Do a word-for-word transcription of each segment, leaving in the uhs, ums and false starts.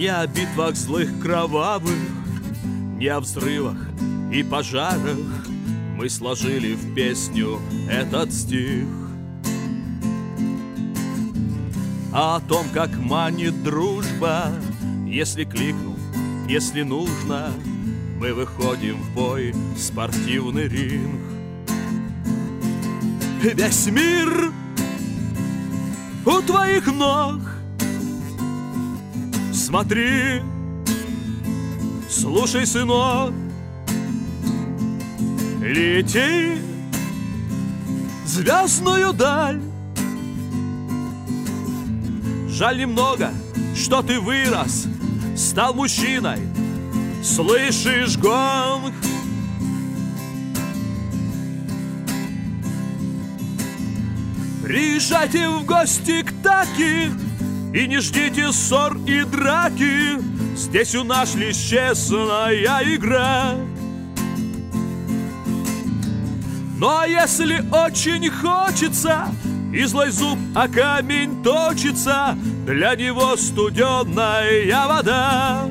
Не о битвах злых кровавых, не о взрывах и пожарах мы сложили в песню этот стих, а о том, как манит дружба. Если кликнул, если нужно, мы выходим в бой, в спортивный ринг. Весь мир у твоих ног. Смотри, слушай, сынок, лети в звездную даль. Жаль немного, что ты вырос, стал мужчиной. Слышишь гонг? Приезжайте в гости к Таки и не ждите ссор и драки. Здесь у нас лишь честная игра. Но если очень хочется и злой зуб о камень точится, для него студеная вода.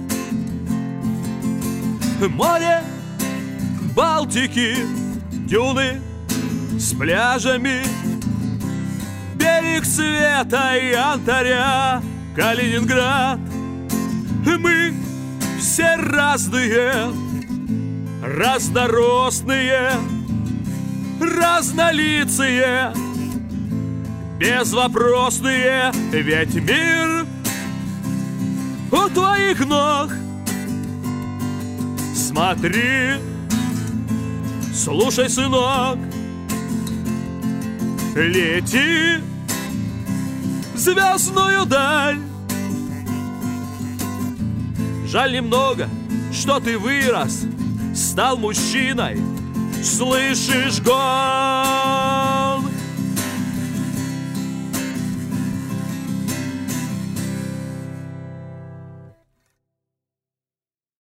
Море Балтики, дюны с пляжами, берег света и янтаря, Калининград. Мы все разные, разноростные, разнолицые, безвопросные, ведь мир у твоих ног. Смотри, слушай, сынок, лети в звездную даль. Жаль немного, что ты вырос, стал мужчиной. Слышишь, гонг?